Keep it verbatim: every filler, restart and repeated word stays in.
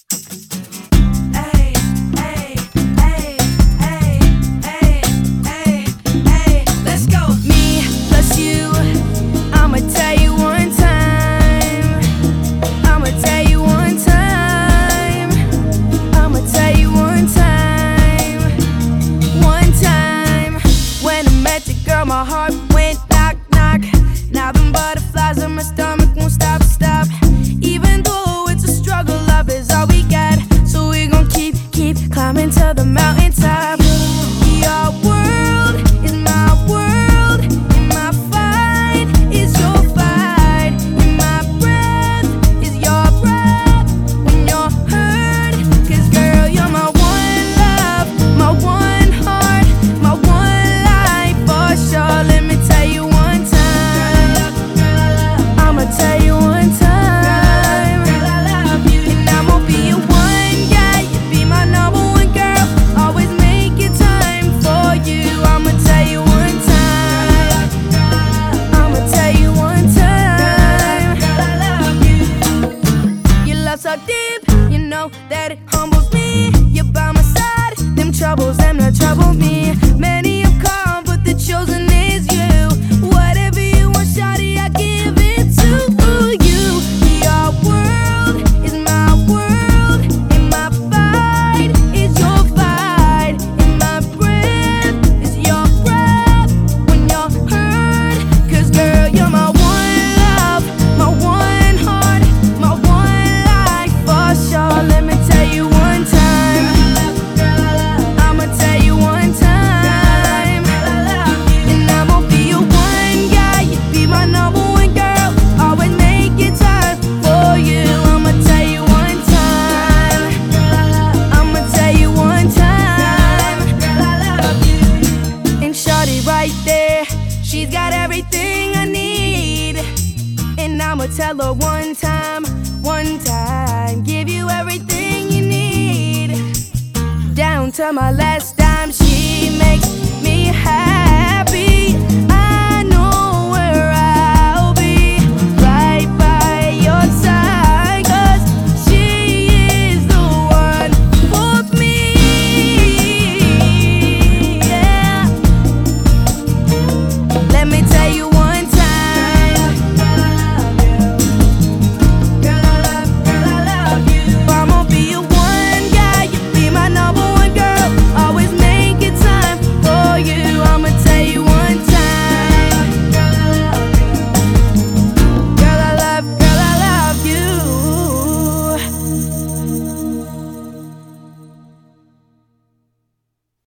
My heart went knock, knock. Now them butterflies in my stomach won't stop, stop. Even though it's a struggle, love is all we got. So we gon' keep, keep climbing to the mountaintop. Your world is my world, and my fight is your fight, and my breath is your breath when you're hurt. Cause girl, you're my one love, my one heart, my one life for sure. Let me tell you one time, I'ma tell you one time, and I won't be your one guy, you be my number one girl. Always making time for you. I'ma tell you one time, I'ma tell you one time, your love so deep, you know that it humbles me. You're by my side, them troubles, them not trouble me. Many have come, but the chosen is you. Whatever you want, shawty, I give it to you. Your world is my world, and my fight is your fight, and my breath is your breath when you're hurt. Cause girl, you're my one love, my one heart, my one life for sure. Let me tell you one time, I'ma tell you one time, and I won't be your one guy, you be my number one girl. Always making time for you. I'ma tell you one time, I'ma tell you one time, and shawty right there, she's got everything I need. And I'ma tell her one time, one time, give you everything you need, down to my last